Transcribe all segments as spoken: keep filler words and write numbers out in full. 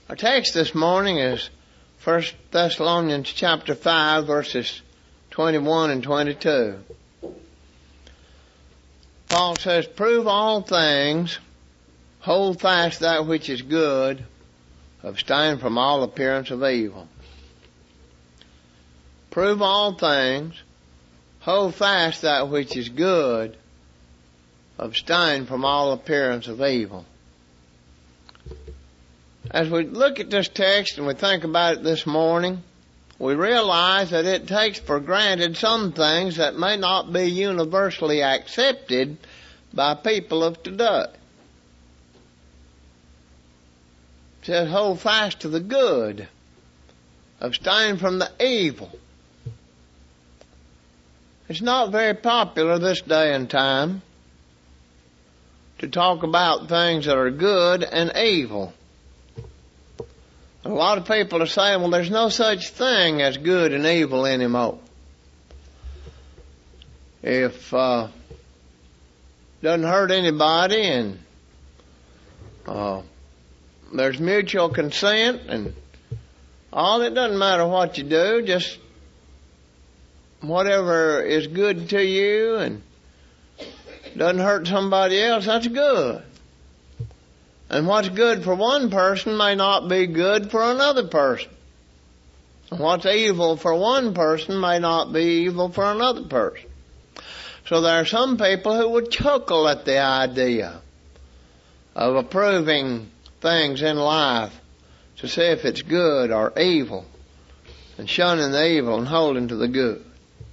Our text this morning is First Thessalonians chapter five, verses twenty-one and twenty-two. Paul says, "Prove all things, hold fast that which is good, abstain from all appearance of evil." Prove all things, hold fast that which is good, abstain from all appearance of evil. As we look at this text and we think about it this morning, we realize that it takes for granted some things that may not be universally accepted by people of today. It says, hold fast to the good, abstain from the evil. It's not very popular this day and time to talk about things that are good and evil. A lot of people are saying, well, there's no such thing as good and evil anymore. If uh doesn't hurt anybody and uh there's mutual consent and all, it doesn't matter what you do, just whatever is good to you and doesn't hurt somebody else, that's good. And what's good for one person may not be good for another person. And what's evil for one person may not be evil for another person. So there are some people who would chuckle at the idea of approving things in life to see if it's good or evil, and shunning the evil and holding to the good.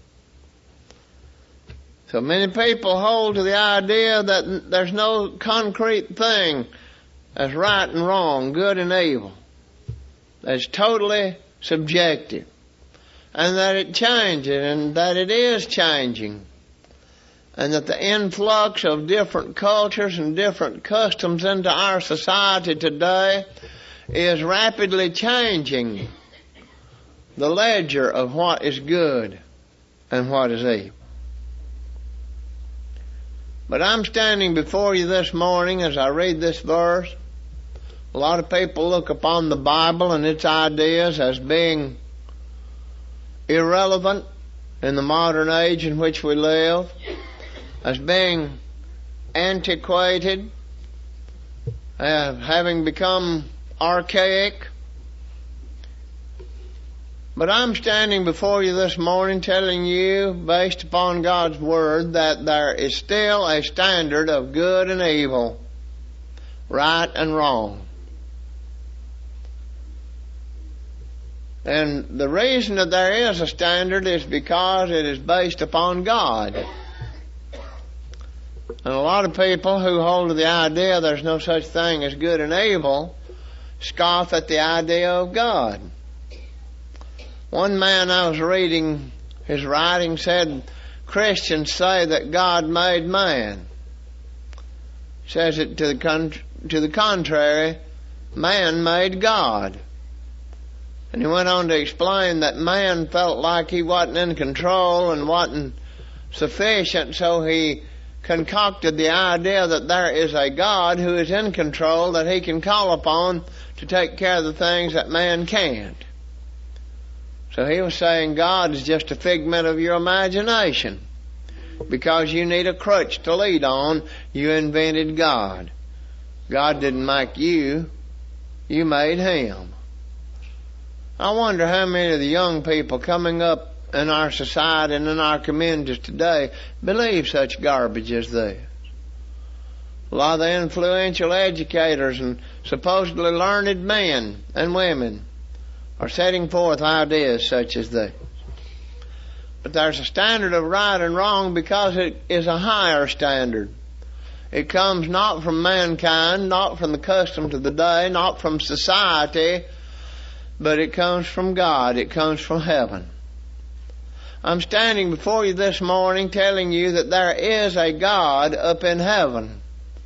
So many people hold to the idea that there's no concrete thing as right and wrong, good and evil. That's totally subjective. And that it changes, and that it is changing. And that the influx of different cultures and different customs into our society today is rapidly changing the ledger of what is good and what is evil. But I'm standing before you this morning as I read this verse. A lot of people look upon the Bible and its ideas as being irrelevant in the modern age in which we live, as being antiquated, uh, having become archaic. But I'm standing before you this morning telling you, based upon God's Word, that there is still a standard of good and evil, right and wrong. And the reason that there is a standard is because it is based upon God. And a lot of people who hold to the idea there's no such thing as good and evil scoff at the idea of God. One man I was reading his writing said, Christians say that God made man. Says it to the con- to the contrary, man made God. And he went on to explain that man felt like he wasn't in control and wasn't sufficient, so he concocted the idea that there is a God who is in control that he can call upon to take care of the things that man can't. So he was saying God is just a figment of your imagination. Because you need a crutch to lead on, you invented God. God didn't make you, you made Him. I wonder how many of the young people coming up in our society and in our communities today believe such garbage as this. A lot of the influential educators and supposedly learned men and women are setting forth ideas such as this. But there's a standard of right and wrong because it is a higher standard. It comes not from mankind, not from the customs of the day, not from society, but it comes from God. It comes from heaven. I'm standing before you this morning telling you that there is a God up in heaven.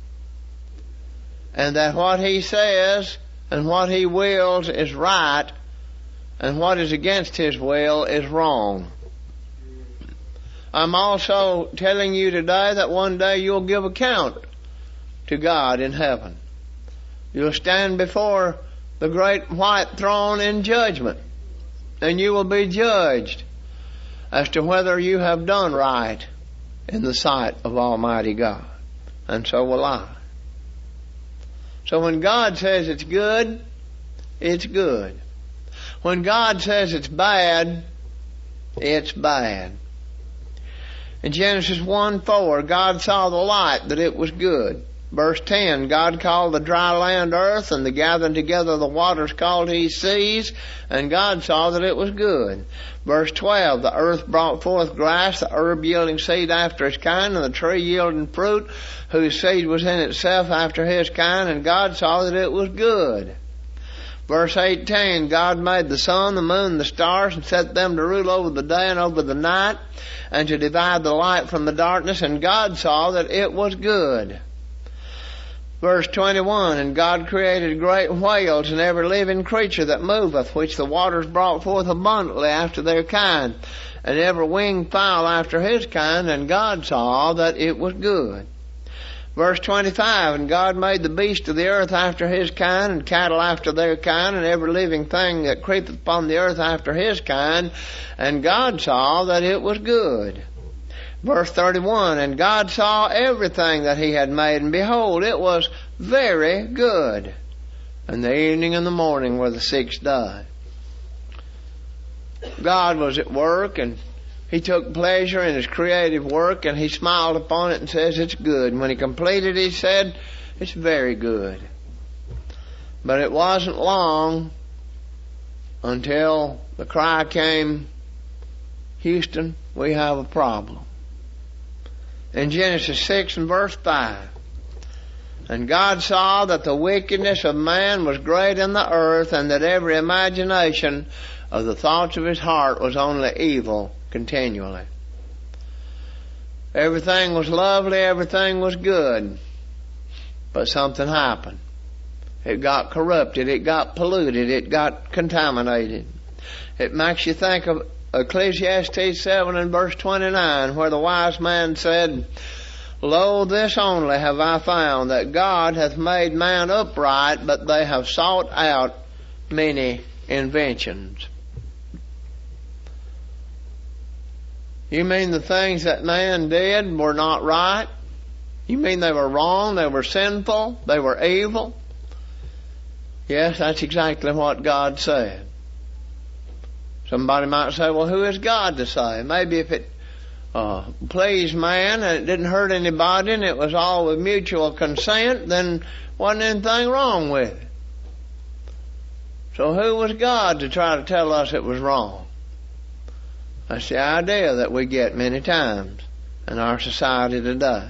And that what He says and what He wills is right, and what is against His will is wrong. I'm also telling you today that one day you'll give account to God in heaven. You'll stand before the great white throne in judgment. And you will be judged as to whether you have done right in the sight of Almighty God. And so will I. So when God says it's good, it's good. When God says it's bad, it's bad. In Genesis one four, God saw the light, that it was good. Verse ten, God called the dry land earth, and the gathering together of the waters called he seas, and God saw that it was good. Verse twelve, the earth brought forth grass, the herb yielding seed after its kind, and the tree yielding fruit, whose seed was in itself after his kind, and God saw that it was good. Verse eighteen, God made the sun, the moon, and the stars, and set them to rule over the day and over the night, and to divide the light from the darkness, and God saw that it was good. Verse twenty-one, and God created great whales and every living creature that moveth, which the waters brought forth abundantly after their kind, and every winged fowl after his kind, and God saw that it was good. Verse twenty-five, and God made the beasts of the earth after his kind, and cattle after their kind, and every living thing that creepeth upon the earth after his kind, and God saw that it was good. Verse thirty-one, and God saw everything that he had made, and behold, it was very good. And the evening and the morning were the sixth day. God was at work, and he took pleasure in his creative work, and he smiled upon it and says it's good. And when he completed, he said it's very good. But it wasn't long until the cry came, Houston, we have a problem. In Genesis six and verse five, and God saw that the wickedness of man was great in the earth, and that every imagination of the thoughts of his heart was only evil continually. Everything was lovely, everything was good, but something happened. It got corrupted, it got polluted, it got contaminated. It makes you think of Ecclesiastes seven and verse twenty-nine, where the wise man said, Lo, this only have I found, that God hath made man upright, but they have sought out many inventions. You mean the things that man did were not right? You mean they were wrong, they were sinful, they were evil? Yes, that's exactly what God said. Somebody might say, well, who is God to say? Maybe if it uh, pleased man and it didn't hurt anybody and it was all with mutual consent, then wasn't anything wrong with it. So who was God to try to tell us it was wrong? That's the idea that we get many times in our society today.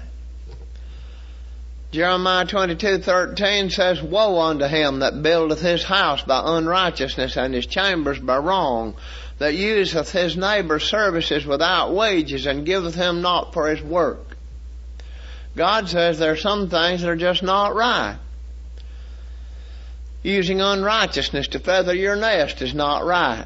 Jeremiah twenty-two thirteen says, Woe unto him that buildeth his house by unrighteousness, and his chambers by wrong, that useth his neighbour's services without wages, and giveth him not for his work. God says there are some things that are just not right. Using unrighteousness to feather your nest is not right.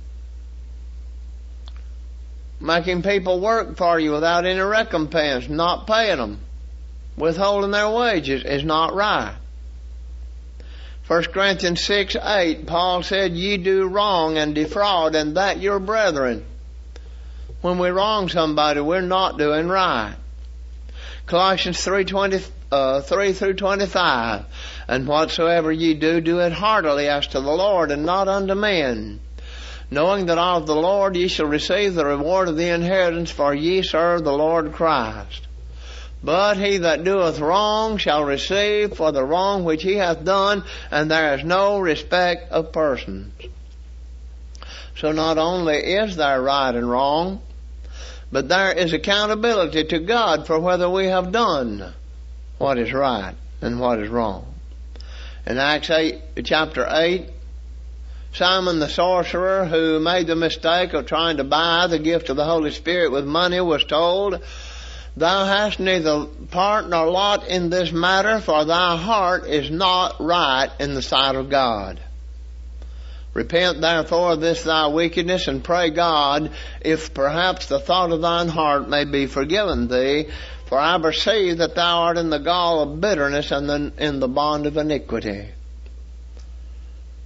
Making people work for you without any recompense, not paying them, withholding their wages is not right. First Corinthians six eight, Paul said, Ye do wrong and defraud, and that your brethren. When we wrong somebody, we're not doing right. Colossians three twenty, uh, three through twenty-five, And whatsoever ye do, do it heartily as to the Lord, and not unto men, knowing that of the Lord ye shall receive the reward of the inheritance, for ye serve the Lord Christ. But he that doeth wrong shall receive for the wrong which he hath done, and there is no respect of persons. So not only is there right and wrong, but there is accountability to God for whether we have done what is right and what is wrong. In Acts eight, chapter eight, Simon the sorcerer, who made the mistake of trying to buy the gift of the Holy Spirit with money, was told, Thou hast neither part nor lot in this matter, for thy heart is not right in the sight of God. Repent therefore of this thy wickedness, and pray God, if perhaps the thought of thine heart may be forgiven thee, for I perceive that thou art in the gall of bitterness and in the bond of iniquity.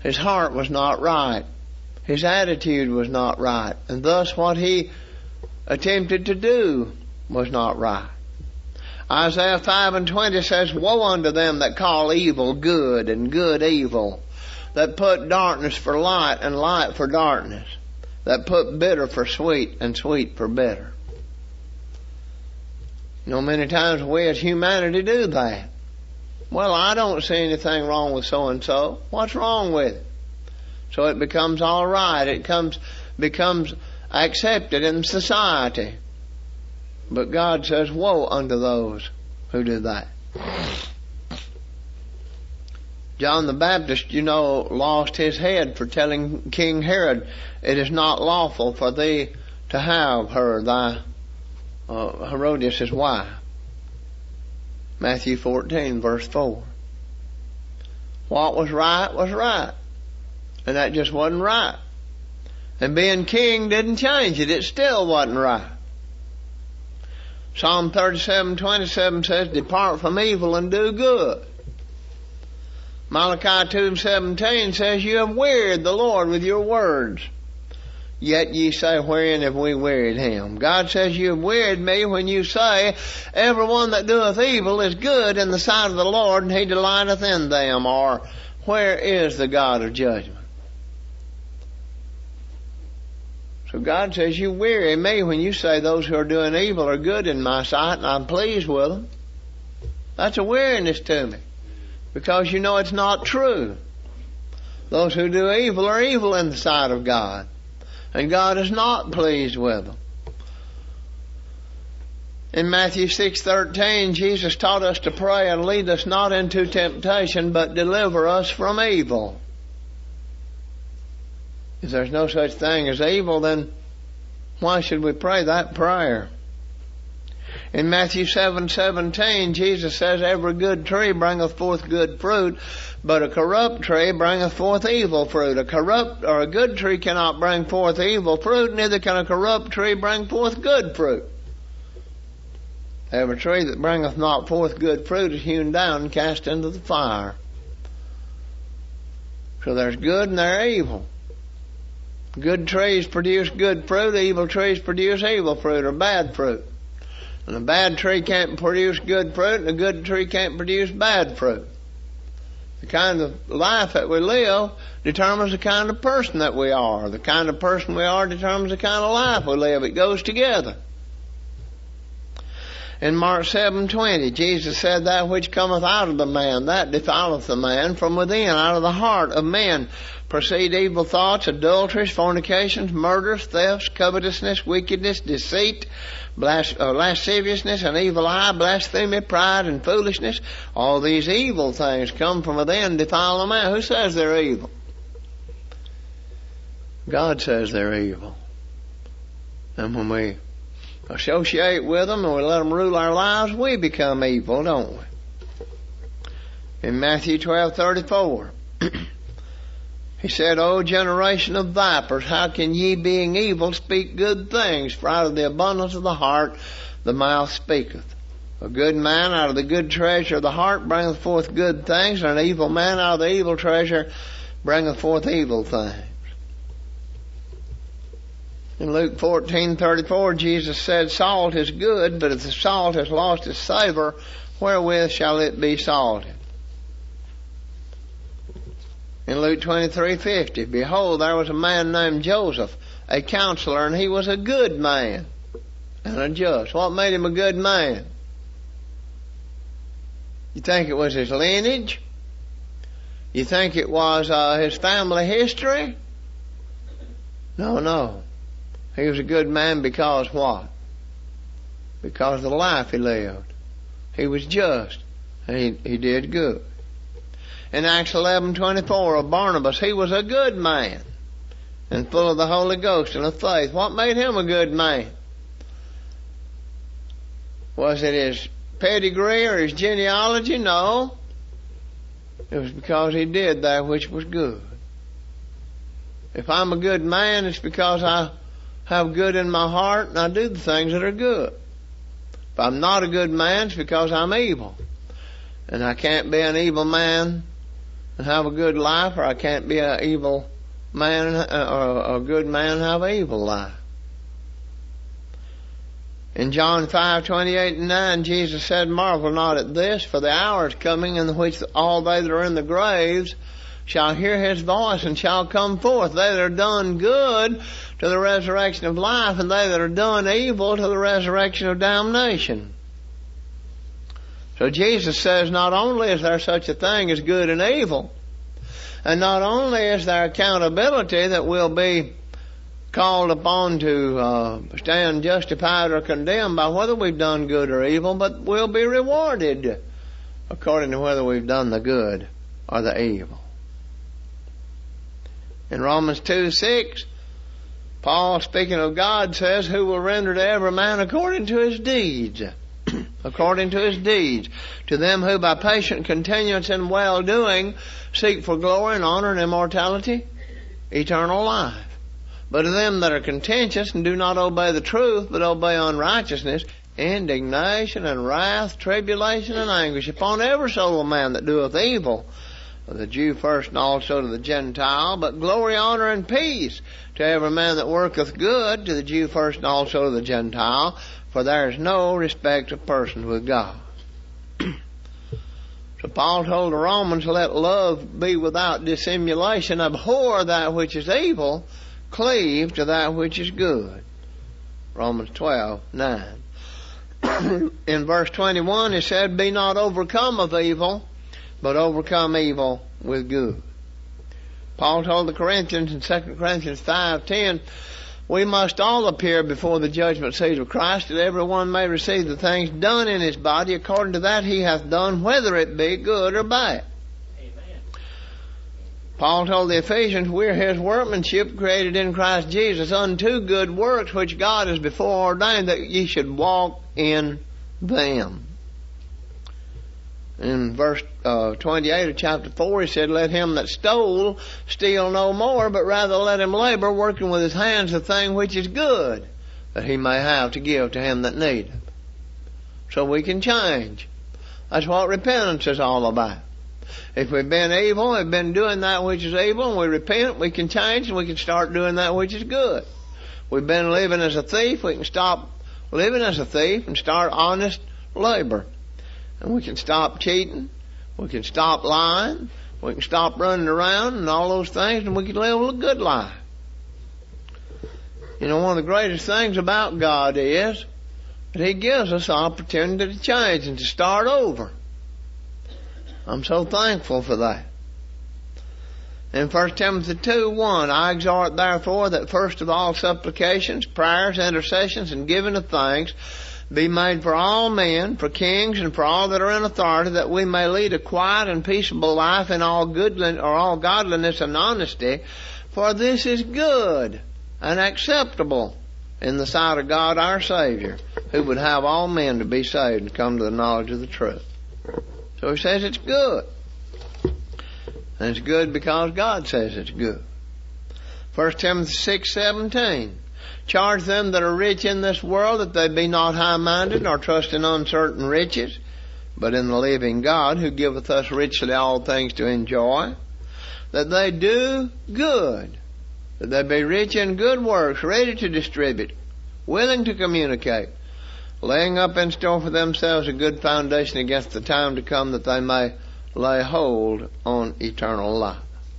His heart was not right. His attitude was not right. And thus what he attempted to do was not right. Isaiah five and twenty says, Woe unto them that call evil good and good evil, that put darkness for light and light for darkness, that put bitter for sweet and sweet for bitter. You know, many times we as humanity do that. Well, I don't see anything wrong with so-and-so. What's wrong with it? So it becomes all right. It comes, becomes accepted in society. But God says, woe unto those who do that. John the Baptist, you know, lost his head for telling King Herod, it is not lawful for thee to have her, thy uh, Herodias' wife. Matthew fourteen, verse four. What was right was right. And that just wasn't right. And being king didn't change it. It still wasn't right. Psalm thirty-seven, twenty-seven says, Depart from evil and do good. Malachi two, seventeen says, You have wearied the Lord with your words. Yet ye say, Wherein have we wearied him? God says, You have wearied me when you say, Everyone that doeth evil is good in the sight of the Lord, and he delighteth in them. Or, where is the God of judgment? So God says, You weary me when you say those who are doing evil are good in my sight, and I'm pleased with them. That's a weariness to me, because you know it's not true. Those who do evil are evil in the sight of God, and God is not pleased with them. In Matthew six thirteen, Jesus taught us to pray, and lead us not into temptation, but deliver us from evil. If there's no such thing as evil, then why should we pray that prayer? In Matthew seven seventeen, Jesus says, Every good tree bringeth forth good fruit, but a corrupt tree bringeth forth evil fruit. A corrupt or a good tree cannot bring forth evil fruit, neither can a corrupt tree bring forth good fruit. Every tree that bringeth not forth good fruit is hewn down and cast into the fire. So there's good and there's evil. Good trees produce good fruit, evil trees produce evil fruit or bad fruit. And a bad tree can't produce good fruit, and a good tree can't produce bad fruit. The kind of life that we live determines the kind of person that we are. The kind of person we are determines the kind of life we live. It goes together. In Mark seven twenty, Jesus said, That which cometh out of the man, that defileth the man. From within, out of the heart of men, proceed evil thoughts, adulteries, fornications, murders, thefts, covetousness, wickedness, deceit, blas- uh, lasciviousness, an evil eye, blasphemy, pride, and foolishness. All these evil things come from within, defile a man. Who says they're evil? God says they're evil. And when we associate with them and we let them rule our lives, we become evil, don't we? In Matthew twelve thirty-four, He said, O generation of vipers, how can ye, being evil, speak good things? For out of the abundance of the heart the mouth speaketh. A good man out of the good treasure of the heart bringeth forth good things, and an evil man out of the evil treasure bringeth forth evil things. In Luke fourteen thirty-four, Jesus said, Salt is good, but if the salt has lost its savor, wherewith shall it be salted? In Luke twenty-three fifty, Behold, there was a man named Joseph, a counselor, and he was a good man and a just. What made him a good man? You think it was his lineage? You think it was uh, his family history? No, no. He was a good man because what? Because of the life he lived. He was just, and he, he did good. In Acts eleven twenty-four, of Barnabas, he was a good man and full of the Holy Ghost and of faith. What made him a good man? Was it his pedigree or his genealogy? No. It was because he did that which was good. If I'm a good man, it's because I have good in my heart and I do the things that are good. If I'm not a good man, it's because I'm evil. And I can't be an evil man and have a good life, or I can't be an evil man or a good man and have an evil life. In John five twenty-eight and nine, Jesus said, "Marvel not at this, for the hour is coming in which all they that are in the graves shall hear his voice and shall come forth, they that are done good to the resurrection of life, and they that are done evil to the resurrection of damnation." So Jesus says not only is there such a thing as good and evil, and not only is there accountability that we'll be called upon to uh, stand justified or condemned by whether we've done good or evil, but we'll be rewarded according to whether we've done the good or the evil. In Romans two six, Paul, speaking of God, says, "Who will render to every man according to his deeds." According to his deeds. To them who by patient continuance in well-doing seek for glory and honor and immortality, eternal life. But to them that are contentious and do not obey the truth, but obey unrighteousness, indignation and wrath, tribulation and anguish upon every soul of man that doeth evil, the Jew first and also to the Gentile, but glory, honor, and peace to every man that worketh good, to the Jew first and also to the Gentile, for there is no respect of persons with God. So Paul told the Romans, "Let love be without dissimulation, abhor that which is evil, cleave to that which is good." Romans twelve nine. In verse twenty-one it said, "Be not overcome of evil, but overcome evil with good." Paul told the Corinthians in Second Corinthians five ten, "We must all appear before the judgment seat of Christ, that every one may receive the things done in his body according to that he hath done, whether it be good or bad." Amen. Paul told the Ephesians, "We're his workmanship, created in Christ Jesus, unto good works which God has before ordained that ye should walk in them." In verse uh, twenty-eight of chapter four, he said, "Let him that stole steal no more, but rather let him labor, working with his hands the thing which is good, that he may have to give to him that needeth." So we can change. That's what repentance is all about. If we've been evil, we've been doing that which is evil, and we repent, we can change, and we can start doing that which is good. We've been living as a thief, we can stop living as a thief and start honest labor. And we can stop cheating, we can stop lying, we can stop running around and all those things, and we can live a good life. You know, one of the greatest things about God is that He gives us the opportunity to change and to start over. I'm so thankful for that. In First Timothy two one, "I exhort therefore that first of all supplications, prayers, intercessions, and giving of thanks be made for all men, for kings, and for all that are in authority, that we may lead a quiet and peaceable life in all goodliness, or all godliness and honesty. For this is good and acceptable in the sight of God our Savior, who would have all men to be saved and come to the knowledge of the truth." So he says it's good. And it's good because God says it's good. First Timothy six seventeen. "Charge them that are rich in this world that they be not high-minded, nor trust in uncertain riches, but in the living God, who giveth us richly all things to enjoy, that they do good, that they be rich in good works, ready to distribute, willing to communicate, laying up in store for themselves a good foundation against the time to come, that they may lay hold on eternal life."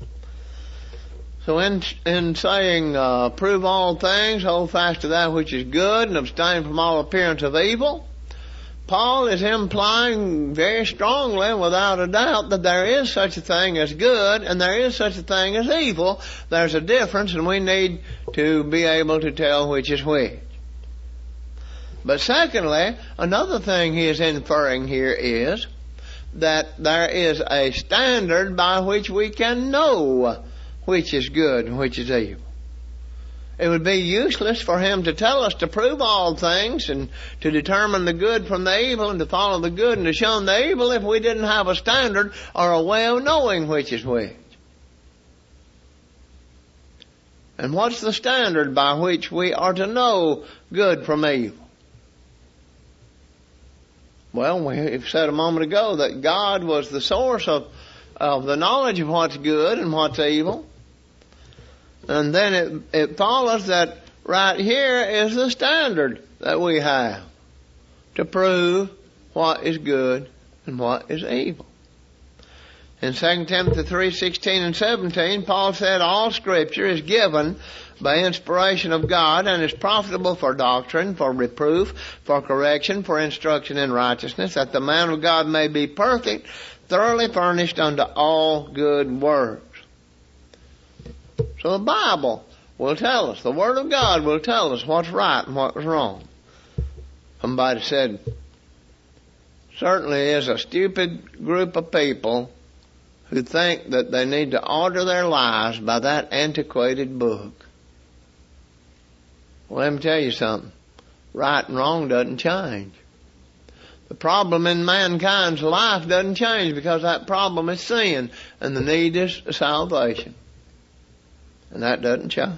So in in saying, uh, "Prove all things, hold fast to that which is good, and abstain from all appearance of evil," Paul is implying very strongly, without a doubt, that there is such a thing as good and there is such a thing as evil. There's a difference, and we need to be able to tell which is which. But secondly, another thing he is inferring here is that there is a standard by which we can know which is good and which is evil. It would be useless for him to tell us to prove all things and to determine the good from the evil and to follow the good and to shun the evil if we didn't have a standard or a way of knowing which is which. And what's the standard by which we are to know good from evil? Well, we said a moment ago that God was the source of of the knowledge of what's good and what's evil. And then it, it follows that right here is the standard that we have to prove what is good and what is evil. In Second Timothy three sixteen and seventeen, Paul said, all Scripture is given by inspiration of God and is profitable for doctrine, for reproof, for correction, for instruction in righteousness, that the man of God may be perfect, thoroughly furnished unto all good works. So the Bible will tell us, the Word of God will tell us what's right and what's wrong. Somebody said, certainly is a stupid group of people who think that they need to order their lives by that antiquated book. Well, let me tell you something. Right and wrong doesn't change. The problem in mankind's life doesn't change because that problem is sin and the need is salvation. And that doesn't change.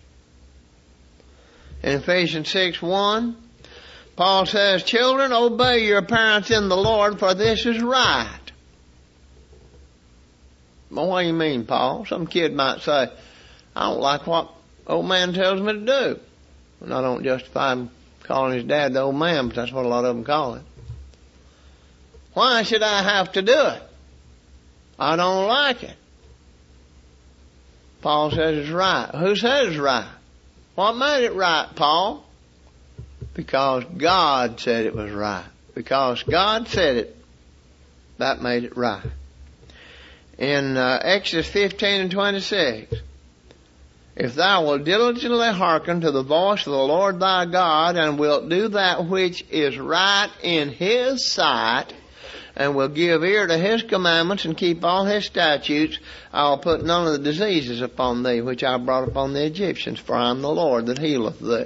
In Ephesians six one, Paul says, children, obey your parents in the Lord, for this is right. Well, what do you mean, Paul? Some kid might say, I don't like what old man tells me to do. And I don't justify him calling his dad the old man, but that's what a lot of them call it. Why should I have to do it? I don't like it. Paul says it's right. Who says it's right? What made it right, Paul? Because God said it was right. Because God said it, that made it right. In uh, Exodus fifteen and twenty-six, if thou wilt diligently hearken to the voice of the Lord thy God, and wilt do that which is right in His sight, and will give ear to His commandments, and keep all His statutes, I will put none of the diseases upon thee, which I brought upon the Egyptians, for I am the Lord that healeth thee.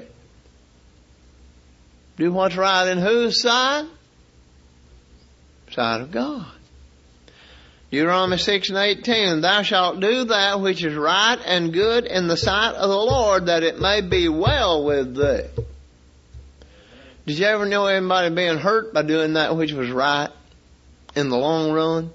Do what's right in whose sight? Sight of God. Deuteronomy six and eighteen, thou shalt do that which is right and good in the sight of the Lord, that it may be well with thee. Did you ever know anybody being hurt by doing that which was right in the long run?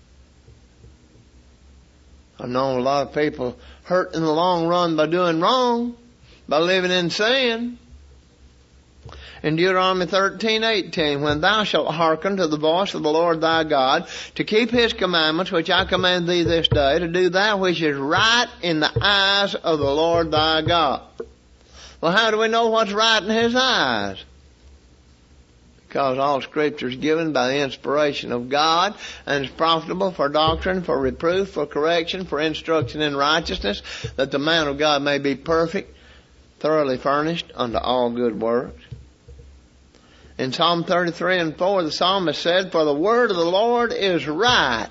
I've known a lot of people hurt in the long run by doing wrong, by living in sin. In Deuteronomy thirteen eighteen, when thou shalt hearken to the voice of the Lord thy God, to keep His commandments, which I command thee this day, to do that which is right in the eyes of the Lord thy God. Well, how do we know what's right in His eyes? Because all Scripture is given by the inspiration of God, and is profitable for doctrine, for reproof, for correction, for instruction in righteousness, that the man of God may be perfect, thoroughly furnished unto all good works. In Psalm thirty-three and four, the psalmist said, for the word of the Lord is right.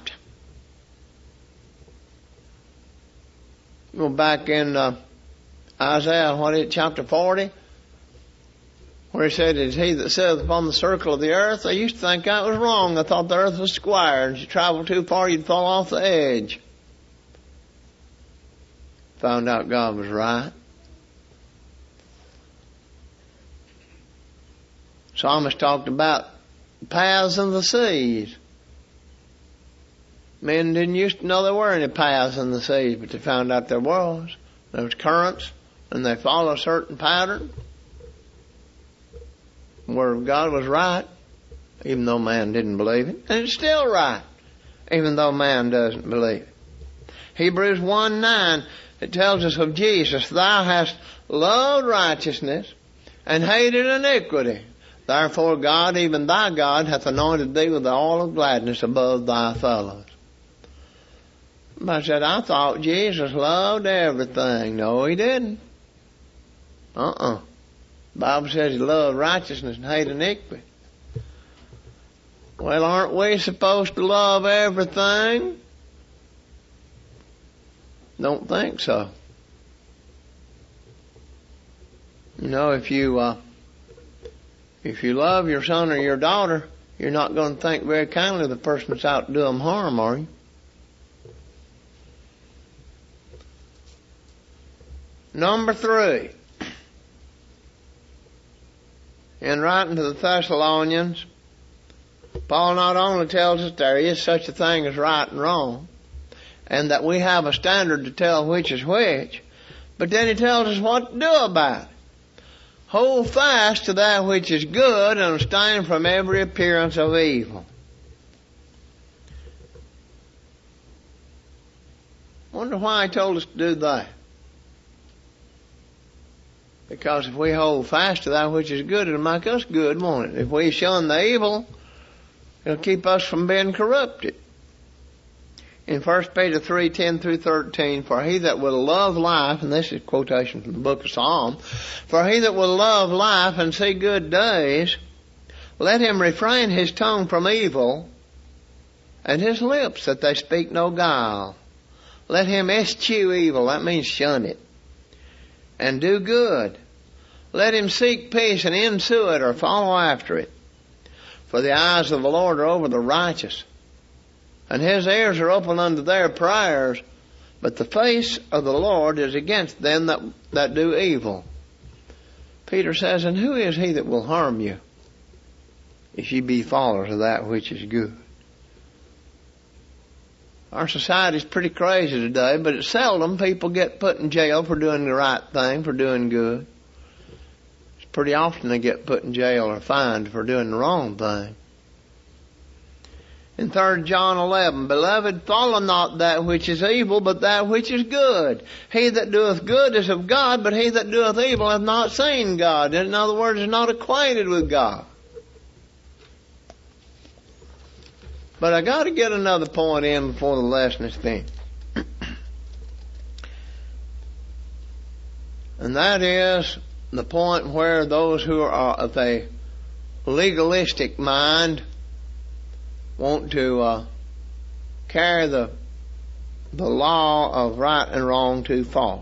Go back in uh, Isaiah, what is it, chapter forty, where he said, it's He that sitteth upon the circle of the earth. I used to think that was wrong. I thought the earth was square, and if you traveled too far, you'd fall off the edge. Found out God was right. Psalmist talked about paths in the seas. Men didn't used to know there were any paths in the seas, but they found out there was. There was currents, and they followed a certain pattern. The Word of God was right, even though man didn't believe it. And it's still right, even though man doesn't believe it. Hebrews one nine, it tells us of Jesus, thou hast loved righteousness and hated iniquity. Therefore God, even thy God, hath anointed thee with the oil of gladness above thy fellows. I said, I thought Jesus loved everything. No, He didn't. Uh-uh. The Bible says He loved righteousness and hated iniquity. Well, aren't we supposed to love everything? Don't think so. You know, if you... Uh, If you love your son or your daughter, you're not going to think very kindly of the person that's out to do them harm, are you? Number three. In writing to the Thessalonians, Paul not only tells us there is such a thing as right and wrong, and that we have a standard to tell which is which. But then he tells us what to do about it. Hold fast to that which is good and abstain from every appearance of evil. Wonder why he told us to do that. Because if we hold fast to that which is good, it'll make us good, won't it? If we shun the evil, it'll keep us from being corrupted. In First Peter three, ten through thirteen, for he that will love life, and this is a quotation from the book of Psalm, for he that will love life and see good days, let him refrain his tongue from evil, and his lips that they speak no guile. Let him eschew evil, that means shun it, and do good. Let him seek peace and ensue it, or follow after it. For the eyes of the Lord are over the righteous, and his ears are open unto their prayers, but the face of the Lord is against them that, that do evil. Peter says, and who is he that will harm you, if ye be followers of that which is good? Our society's pretty crazy today, but it's seldom people get put in jail for doing the right thing, for doing good. It's pretty often they get put in jail or fined for doing the wrong thing. In Third John eleven, beloved, follow not that which is evil, but that which is good. He that doeth good is of God, but he that doeth evil hath not seen God. In other words, is not acquainted with God. But I got to get another point in before the lesson is finished. And that is the point where those who are of a legalistic mind want to uh, carry the the law of right and wrong too far.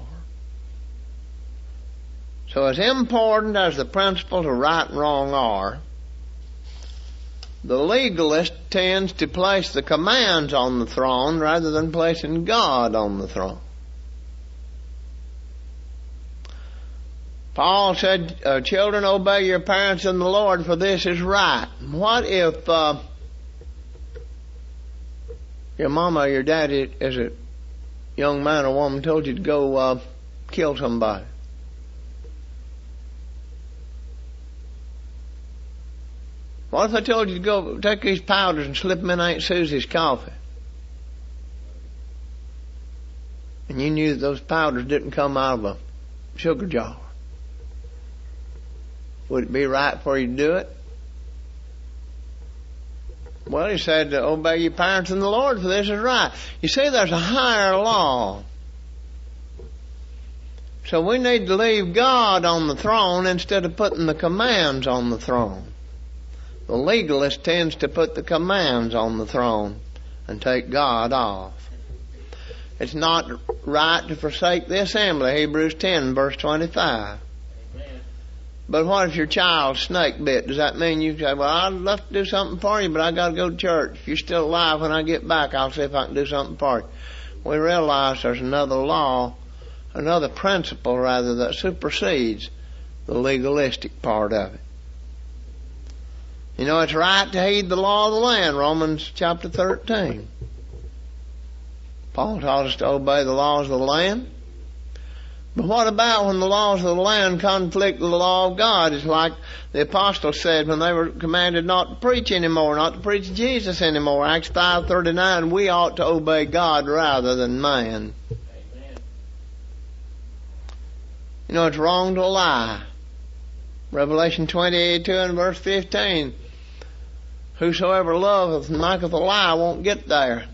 So as important as the principles of right and wrong are, the legalist tends to place the commands on the throne rather than placing God on the throne. Paul said, uh, children, obey your parents in the Lord, for this is right. What if uh, your mama or your daddy, as a young man or woman, told you to go uh, kill somebody? What if I told you to go take these powders and slip them in Aunt Susie's coffee? And you knew that those powders didn't come out of a sugar jar. Would it be right for you to do it? Well, he said, to obey your parents in the Lord, for this is right. You see, there's a higher law. So we need to leave God on the throne instead of putting the commands on the throne. The legalist tends to put the commands on the throne and take God off. It's not right to forsake the assembly, Hebrews ten, verse twenty-five. Amen. But what if your child's snake bit? Does that mean you say, well, I'd love to do something for you, but I got to go to church. If you're still alive, when I get back, I'll see if I can do something for you. We realize there's another law, another principle, rather, that supersedes the legalistic part of it. You know, it's right to heed the law of the land, Romans chapter thirteen. Paul taught us to obey the laws of the land. But what about when the laws of the land conflict with the law of God? It's like the apostles said when they were commanded not to preach anymore, not to preach Jesus anymore. Acts five thirty-nine, we ought to obey God rather than man. Amen. You know, it's wrong to lie. Revelation twenty-eight, two and verse fifteen. Whosoever loveth and maketh a lie won't get there.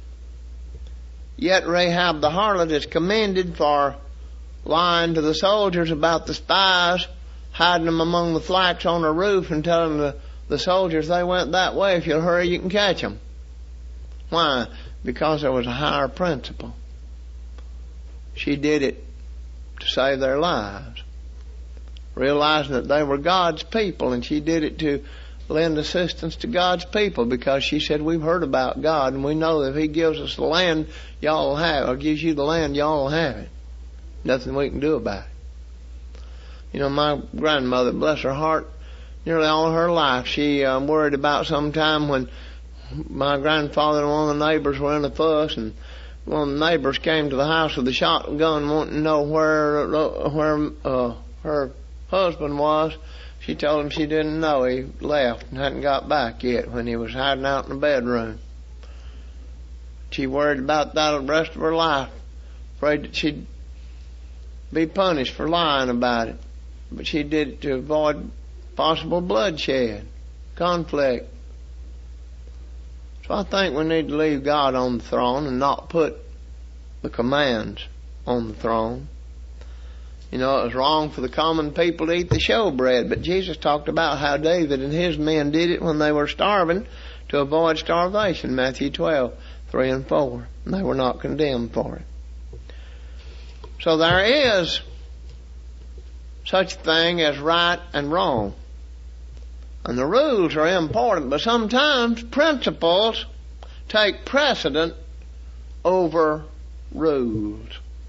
Yet Rahab the harlot is commended for lying to the soldiers about the spies, hiding them among the flax on her roof and telling the, the soldiers they went that way. If you'll hurry, you can catch them. Why? Because there was a higher principle. She did it to save their lives, realizing that they were God's people, and she did it to lend assistance to God's people, because she said, we've heard about God and we know that if He gives us the land, y'all will have it, or gives you the land, y'all will have it. Nothing we can do about it. You know, my grandmother, bless her heart, nearly all her life she um, worried about some time when my grandfather and one of the neighbors were in a fuss, and one of the neighbors came to the house with a shotgun wanting to know where where uh, her husband was. She told him she didn't know. He left and hadn't got back yet when he was hiding out in the bedroom. She worried about that the rest of her life, afraid that she'd be punished for lying about it. But she did it to avoid possible bloodshed, conflict. So I think we need to leave God on the throne and not put the commands on the throne. You know, it was wrong for the common people to eat the showbread, but Jesus talked about how David and his men did it when they were starving to avoid starvation, Matthew twelve, three and four. And they were not condemned for it. So there is such a thing as right and wrong. And the rules are important, but sometimes principles take precedent over rules.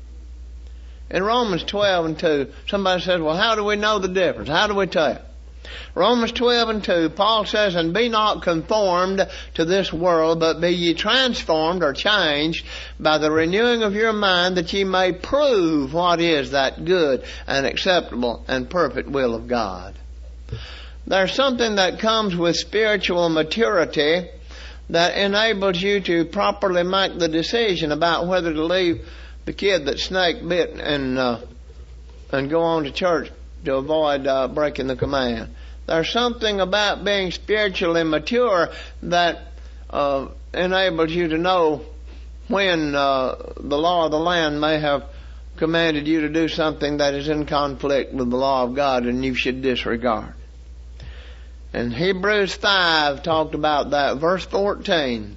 In Romans twelve and two, somebody says, well, how do we know the difference? How do we tell? Romans twelve and two, Paul says, and be not conformed to this world, but be ye transformed or changed by the renewing of your mind, that ye may prove what is that good and acceptable and perfect will of God. There's something that comes with spiritual maturity that enables you to properly make the decision about whether to leave the kid that snake bit and uh, and go on to church to avoid uh, breaking the command. There's something about being spiritually mature that uh, enables you to know when uh, the law of the land may have commanded you to do something that is in conflict with the law of God and you should disregard. And Hebrews five talked about that. Verse fourteen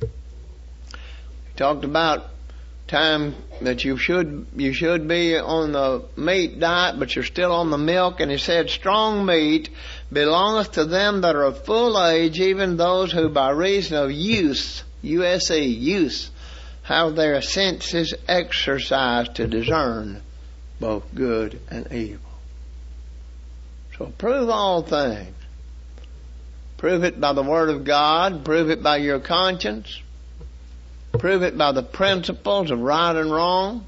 talked about time that you should you should be on the meat diet, but you're still on the milk. And he said, strong meat belongeth to them that are of full age, even those who by reason of use, U S E, use, have their senses exercised to discern both good and evil. So prove all things. Prove it by the Word of God. Prove it by your conscience. Prove it by the principles of right and wrong.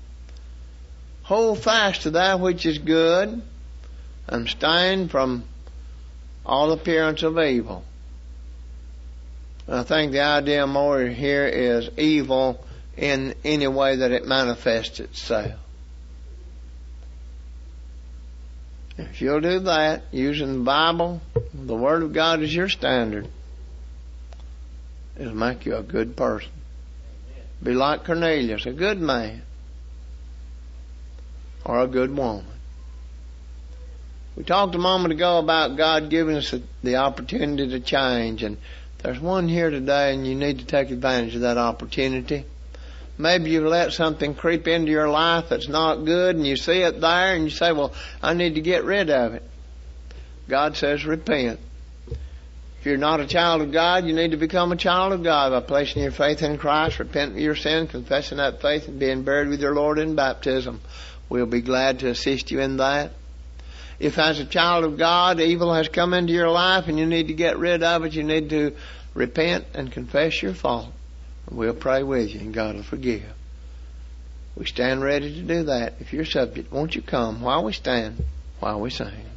Hold fast to that which is good, and abstain from all appearance of evil. And I think the idea more here is evil in any way that it manifests itself. If you'll do that, using the Bible, the Word of God as your standard, it'll make you a good person. Be like Cornelius, a good man or a good woman. We talked a moment ago about God giving us the opportunity to change, and there's one here today and you need to take advantage of that opportunity. Maybe you've let something creep into your life that's not good and you see it there and you say, well, I need to get rid of it. God says repent. If you're not a child of God, you need to become a child of God by placing your faith in Christ, repenting of your sin, confessing that faith, and being buried with your Lord in baptism. We'll be glad to assist you in that. If as a child of God, evil has come into your life and you need to get rid of it, you need to repent and confess your fault. We'll pray with you and God will forgive. We stand ready to do that. If you're subject, won't you come while we stand, while we sing.